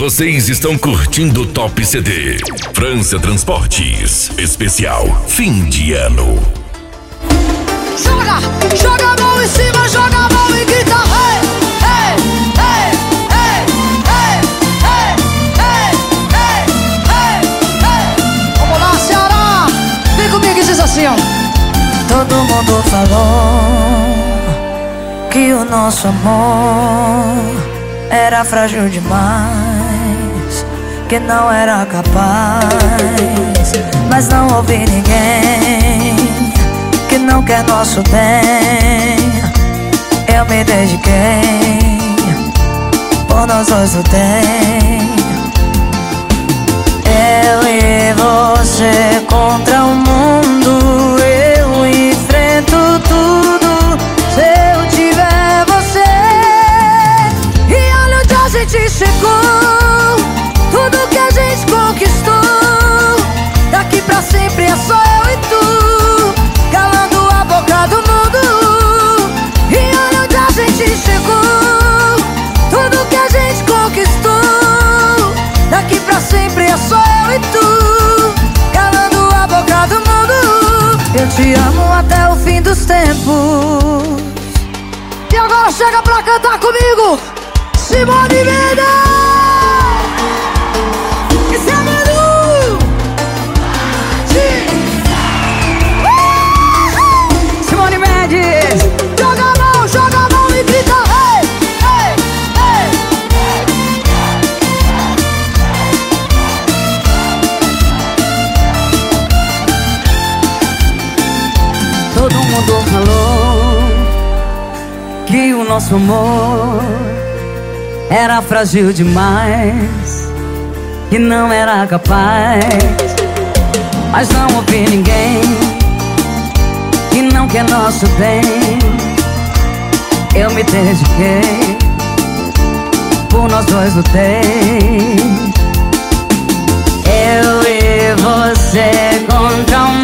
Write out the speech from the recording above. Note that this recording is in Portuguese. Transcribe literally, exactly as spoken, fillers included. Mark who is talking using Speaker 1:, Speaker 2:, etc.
Speaker 1: Vocês estão curtindo o Top C D. França Transportes, especial fim de ano.
Speaker 2: Joga, joga a mão em cima, joga a mão e grita hey, hey, hey, hey, hey, hey, hey, hey, hey, hey. Vamos lá, Ceará, vem comigo e diz assim, ó.
Speaker 3: Todo mundo falou que o nosso amor era frágil demais, que não era capaz, mas não ouvi ninguém que não quer nosso bem. Eu me dediquei, por nós dois lutei. Eu e você contra o mundo, eu enfrento tudo se eu tiver você. E olha onde a gente chegou, tudo que a gente conquistou. Daqui pra sempre é só eu e tu, calando a boca do mundo. E olha onde a gente chegou, tudo que a gente conquistou. Daqui pra sempre é só eu e tu, calando a boca do mundo. Eu te amo até o fim dos tempos.
Speaker 2: E agora chega pra cantar comigo, Simone Mendes! Esse é Manu! Uh! Simone Mendes! Joga a mão, joga a mão e grita hey, hey, hey.
Speaker 3: Todo mundo falou que o nosso amor era frágil demais, que não era capaz, mas não ouvi ninguém que não quer nosso bem. Eu me dediquei, por nós dois lutei. Eu e você contra o